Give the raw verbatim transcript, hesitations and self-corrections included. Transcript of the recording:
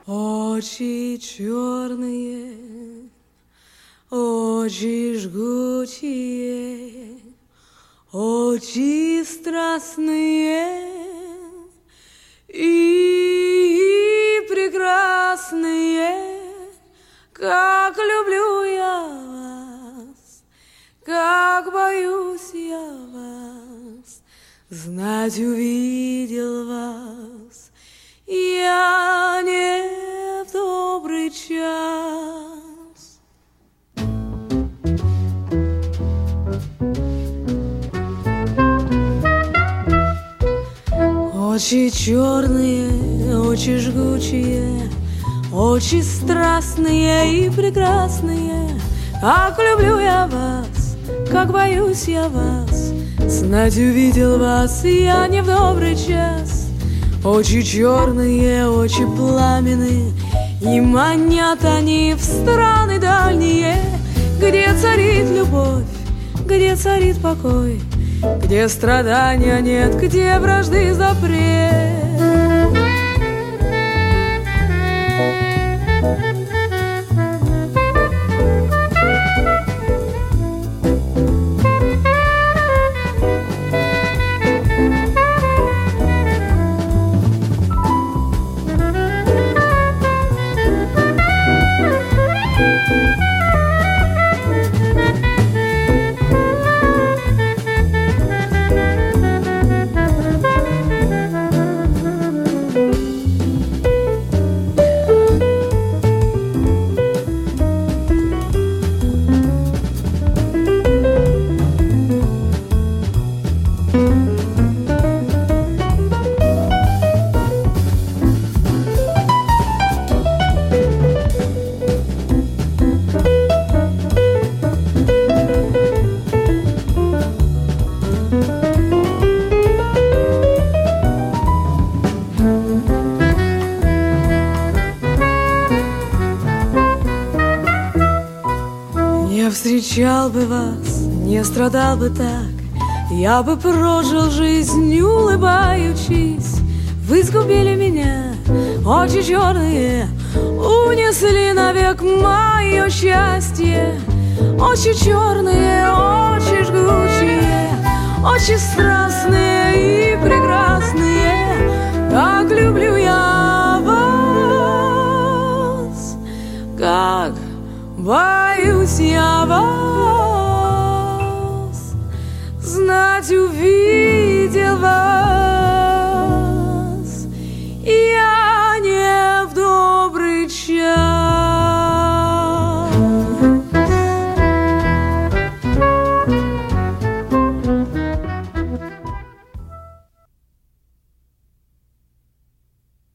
Очи черные, очи жгучие, очи страстные и прекрасные, как люблю я вас, как боюсь я вас, знать увидел вас я не в добрый час. Очи черные, очи жгучие, очи страстные и прекрасные, как люблю я вас, как боюсь я вас, знать увидел вас я не в добрый час. Очи черные, очи пламенные, и манят они в страны дальние, где царит любовь, где царит покой, где страдания нет, где вражды запрет. Не встречал бы вас, не страдал бы так, я бы прожил жизнь, улыбаючись. Вы сгубили меня, очи черные, унесли навек мое счастье. Очи черные, очи жгучие, очи страстные и прекрасные, как люблю я вас, как вас.